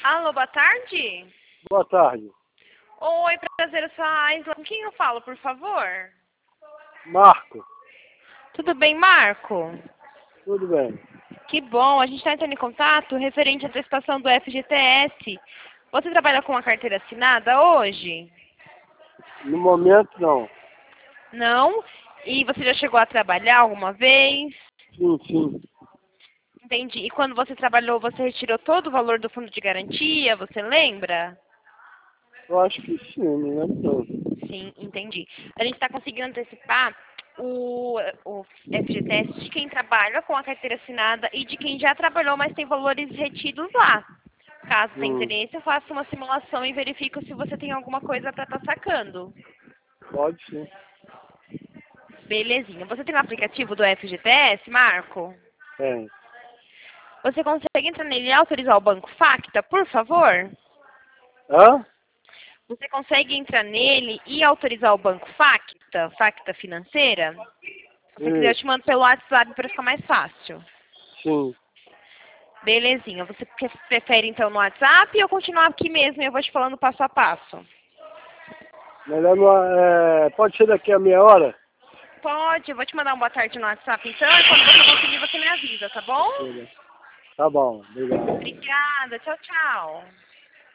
Alô, boa tarde. Boa tarde. Oi, prazer, eu sou a Aisla. Com quem eu falo, por favor? Marco, Tudo bem, Marco? tudo bem? Que bom, a gente está entrando em contato referente à prestação do FGTS. Você trabalha com a carteira assinada hoje? No momento, não. Não? E você já chegou a trabalhar alguma vez? Sim, sim. Entendi. E quando você trabalhou, você retirou todo o valor do fundo de garantia, você lembra? Eu acho que sim, não lembro não. Sim, entendi. A gente está conseguindo antecipar o FGTS de quem trabalha com a carteira assinada e de quem já trabalhou, mas tem valores retidos lá. Caso tenha Hum, interesse, eu faço uma simulação e verifico se você tem alguma coisa para estar sacando. pode sim. Belezinha. Você tem um aplicativo do FGTS, Marco? Tem. Você consegue entrar nele e autorizar o Banco Facta, por favor? Hã? Você consegue entrar nele e autorizar o Banco Facta, Facta Financeira? Se você quiser, eu Isso. te mando pelo WhatsApp para ficar mais fácil. Sim. Belezinha. Você prefere, então, no WhatsApp ou eu continuar aqui mesmo e eu vou te falando passo a passo? Melhor não, pode ser daqui a meia hora? Pode, eu vou te mandar um boa tarde no WhatsApp, então, e quando você conseguir, você me avisa, tá bom? Tá bom, obrigado. Obrigada. Tchau, tchau.